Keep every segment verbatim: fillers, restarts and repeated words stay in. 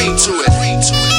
agree to it. Agree to it.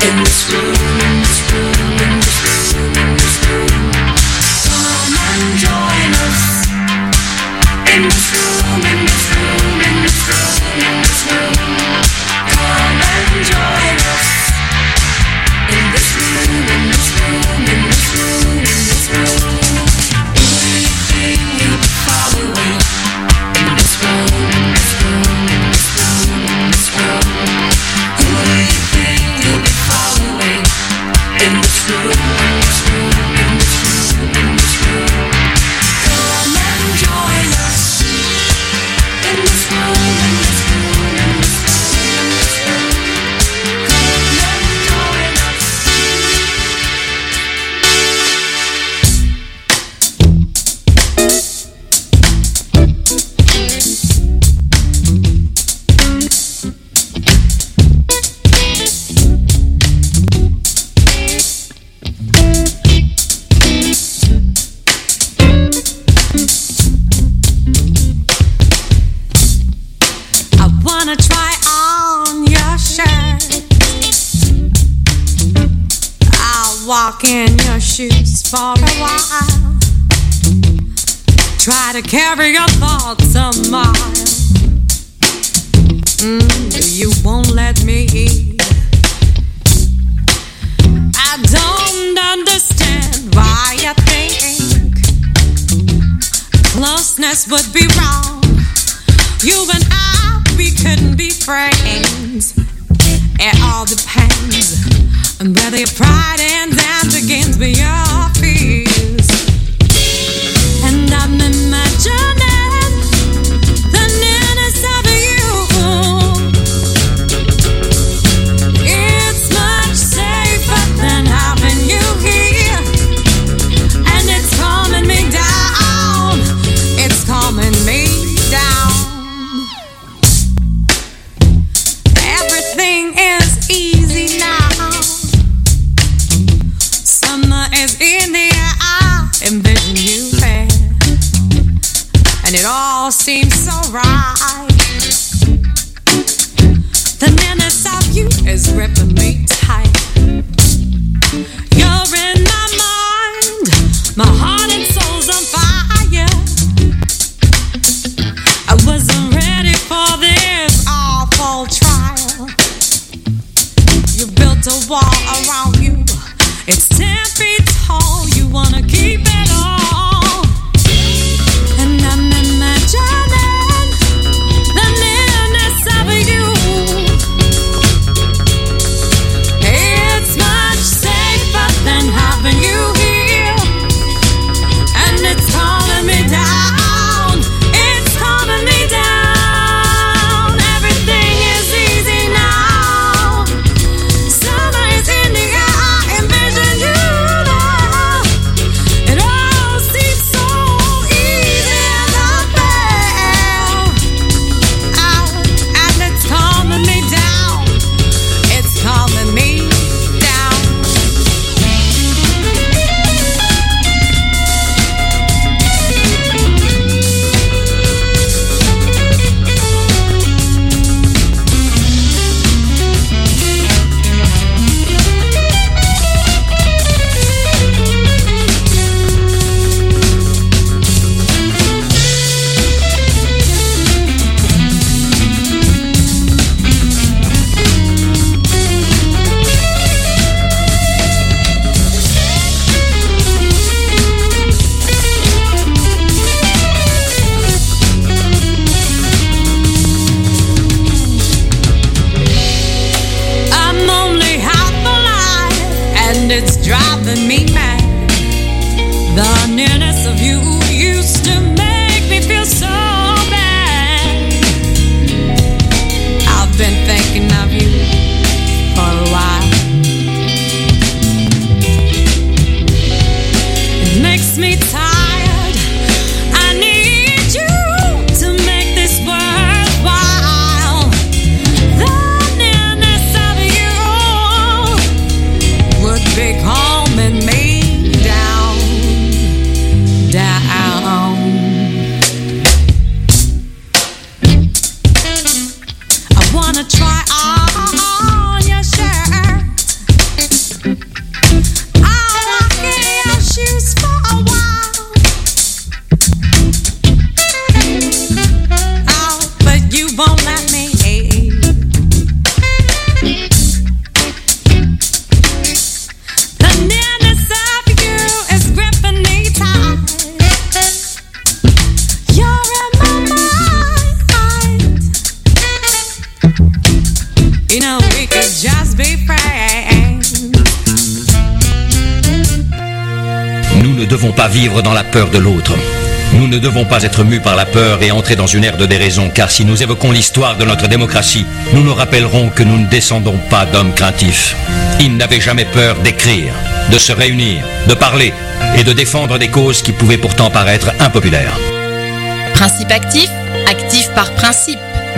walk in your shoes for a while. Try to carry your thoughts a mile. Mm, you won't let me eat. I don't understand why you think closeness would be wrong. You and I, we couldn't be friends. It all depends on whether your pride ends and begins with your fears. And I'm imagining the nearness of you. It's much safer than having you here. And it's calming me down. It's calming me down. Everything is easy now. Summer is in the air. I envision you there, and it all seems so right. The nearness of you is gripping me tight. You're in my mind. My heart and soul's on fire. I wasn't ready for this awful trial. You built a wall around you. It's ten feet tall. You wanna keep it all. And I'm imagining the nearness of you. It's much safer than having you here. And it's calming me down. It's calming me down. Everything is easy now. Summer is in the air. I envision you now. It all seems so easy and unfair. Ah, and it's calming me down. It's calming me down. I'm only half alive, and it's driving me mad. The nearness of you used to make me feel so bad. I've been thinking of you for a while. It makes me tired. I need you to make this worthwhile. The nearness of you would be calming me down, down. devons pas vivre dans la peur de l'autre. Nous ne devons pas être mus par la peur et entrer dans une ère de déraison, car si nous évoquons l'histoire de notre démocratie, nous nous rappellerons que nous ne descendons pas d'hommes craintifs. Ils n'avaient jamais peur d'écrire, de se réunir, de parler et de défendre des causes qui pouvaient pourtant paraître impopulaires. Principe actif, actif par principe.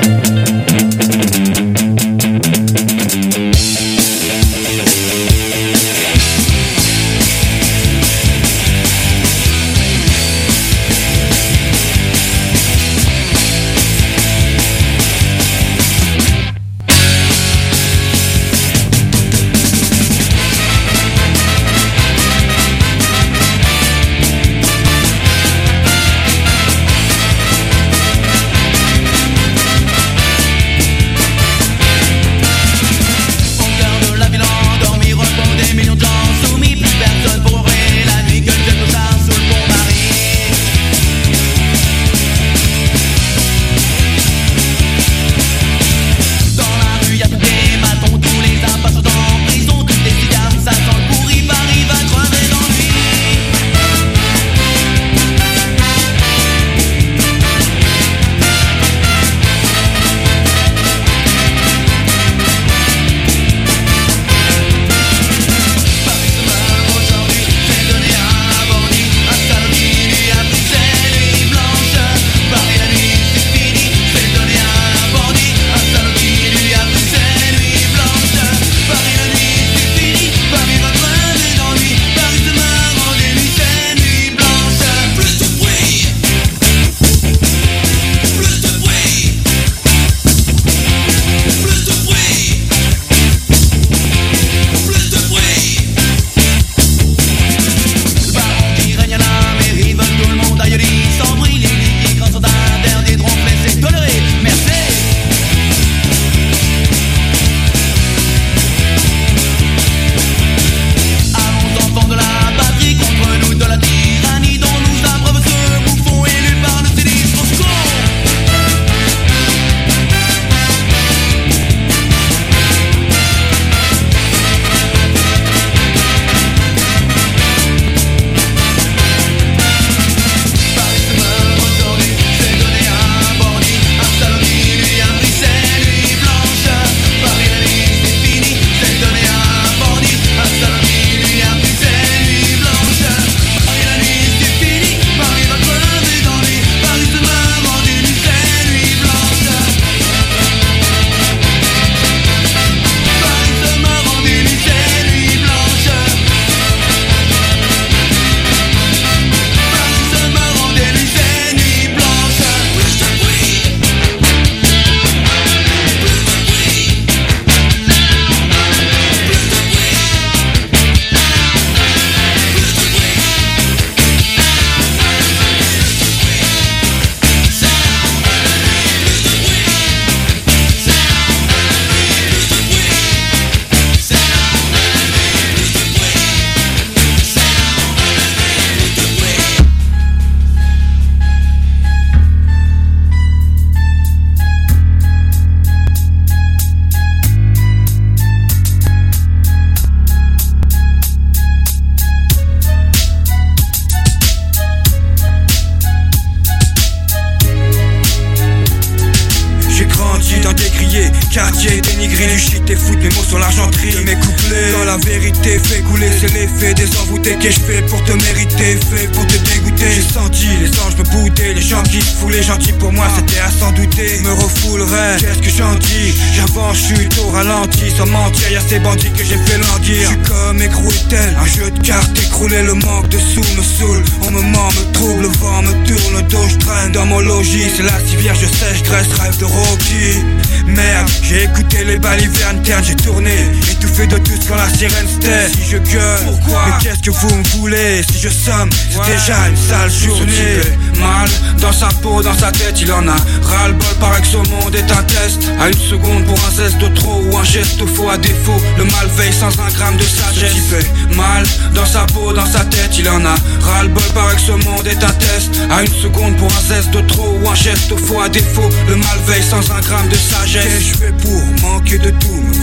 quartier dénigré du shit et foutre mes mots sur l'argenterie de mes couplets. Quand la vérité fait couler, c'est l'effet des envoûtés que je fais pour te mériter, fait pour te dégoûter. J'ai senti les anges me bouder, les gens qui se foulaient gentils pour moi, c'était à s'en douter. Me refoulerait, qu'est-ce que j'en dis? J'avance, chute au ralenti, sans mentir, y'a ces bandits que j'ai fait languir. J'suis comme écroué tel un jeu de cartes écroulé, le manque de sous me saoule. On me ment, me trouble, le vent me tourne, le dos je traîne. Dans mon logis, c'est la civière, je sèche, graisse, rêve de Rocky. Merde, j'ai écouté les balles internes, j'ai tourné, étouffé de tous quand la sirène s'était. Si je gueule, pourquoi? Mais qu'est-ce que vous me voulez? Si je somme, c'est ouais. déjà une sale journée. Mal, dans sa peau, dans sa tête, il en a ras-le-bol, paraît que ce monde est un test. À une seconde pour un zeste de trop ou un geste faux à défaut, le mal veille sans un gramme de sagesse. Ce type est mal, dans sa peau, dans sa tête, il en a ras-le-bol, paraît que ce monde est un test. À une seconde pour un zeste de trop ou un geste faux à défaut, le mal veille sans un gramme de sagesse. Qu'est-ce que je fais pour manquer de tout, me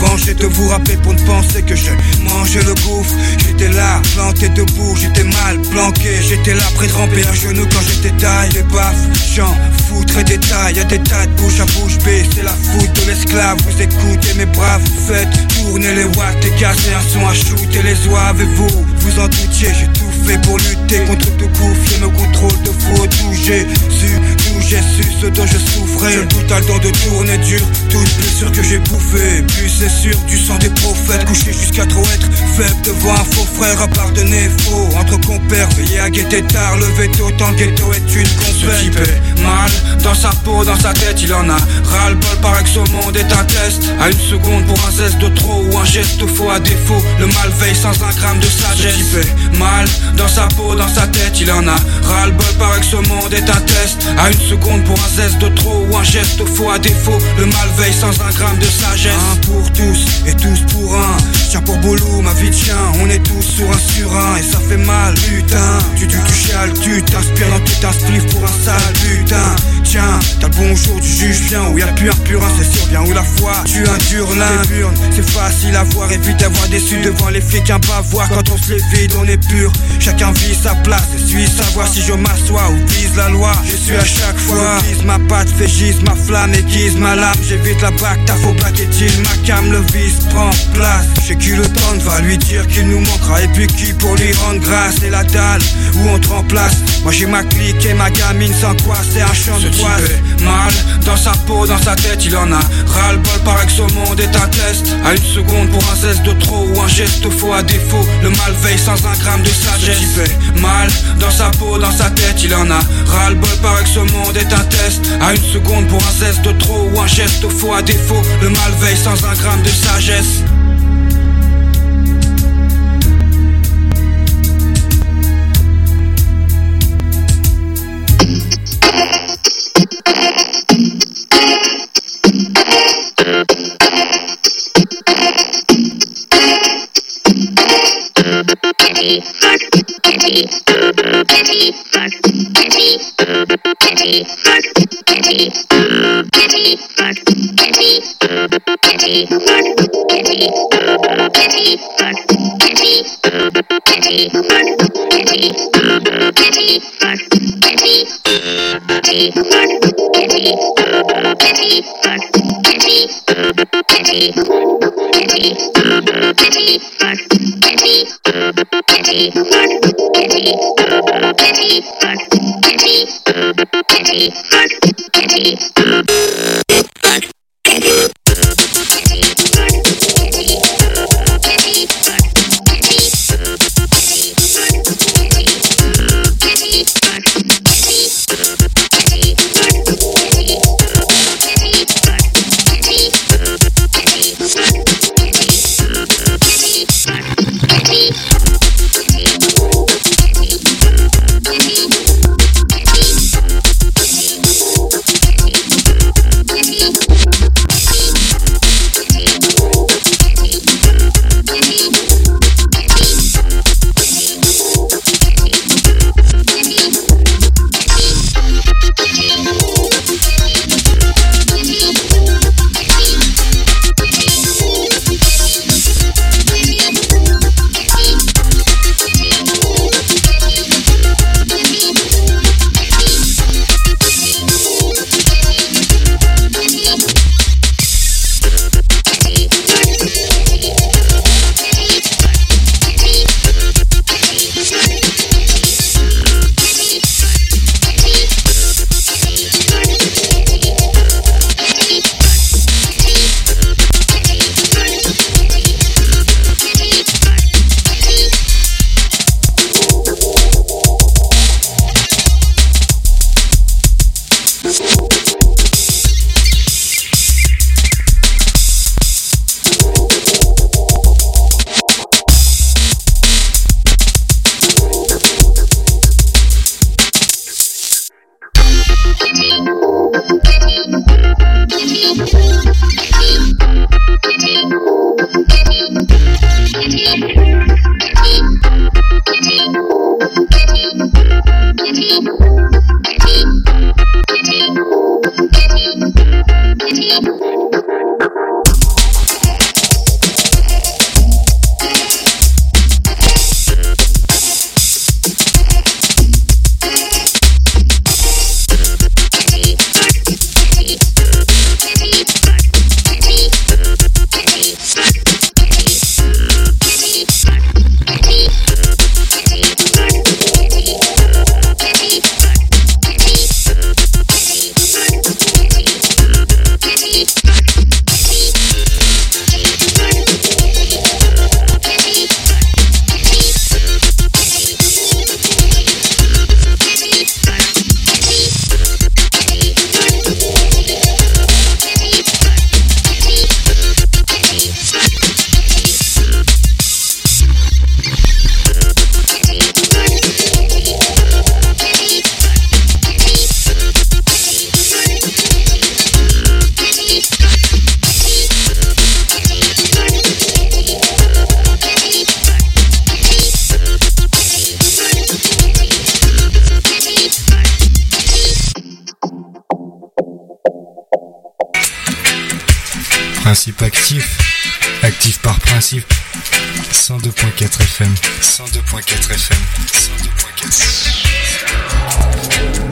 venger, de vous rappeler pour ne penser que j'ai mangé le gouffre. J'étais là, planté debout, j'étais mal planqué. J'étais là près de ramper à genoux quand j'étais taille. Les baffes, j'en fous très détail. Y'a des tas de bouche à bouche bée, c'est la foudre de l'esclave. Vous écoutez mes braves, faites tourner les watts et casser un son à shooter les oies. Et vous, vous en doutiez, j'ai tout fait pour lutter contre tout coup. Fier me contrôle de faux, d'où j'ai su, d'où j'ai su ce dont je souffrais. J'ai tout à le temps de tourner dur, toute blessure que j'ai bouffée. Plus c'est sûr, du sang des prophètes, couché jusqu'à trop être faible devant un faux frère à pardonner. Faux, entre compères, veillez à guetter tard. Le veto, tant le ghetto est une compète. Ce type est mal, dans sa peau, dans sa tête, il en a ras-le-bol, paraît que ce monde est un test. À une seconde pour un zeste de trop ou un geste faux à défaut. Le mal veille sans un gramme de sagesse. Ce type est mal, dans sa peau, dans sa tête, il en a ras-le-bol, paraît que ce monde est un test. À une seconde pour un zeste de trop ou un geste faux à défaut. Le mal veille sans un gramme de sagesse. Un pour tous et tous pour un. Tiens pour Boulou, ma vie de chien. On est tous sur un sur un et ça fait mal, putain. Tu tu tu chiales, tu t'inspires dans tout un spliff pour un sale putain. Tiens, t'as le bonjour du juge bien. Où y'a le pur purin, c'est sûr bien où la foi. Tu un dur l'imburne, c'est facile à voir. Évite d'avoir déçu devant les flics, un bavoir. Quand on se les vide, on est pur. Chacun vit sa place et suit savoir si je m'assois ou vise la loi. Je suis à chaque fois, vise ma patte, fait gise ma flamme, aiguise ma lame. J'évite la bac, ta faux bac est-il ma cam, le vice prend place. J'ai qui le temps va lui dire qu'il nous manquera. Et puis qui pour lui rendre grâce, c'est la dalle où on te remplace. Moi j'ai ma clique et ma gamine sans quoi c'est un champ de poisse. Mal, dans sa peau, dans sa tête, il en a ras-le-bol, paraît que ce monde est un test. À une seconde pour un zeste de trop ou un geste faux à défaut. Le mal veille sans un gramme de sagesse. Ce type est mal, dans sa peau, dans sa tête, il en a ras-le-bol, paraît que ce monde est un test. À une seconde pour un zeste de trop ou un geste faux à défaut. Le mal veille sans un gramme de sagesse. Principe actif, actif par principe. cent deux point quatre F M, cent deux point quatre F M, cent deux point quatre F M.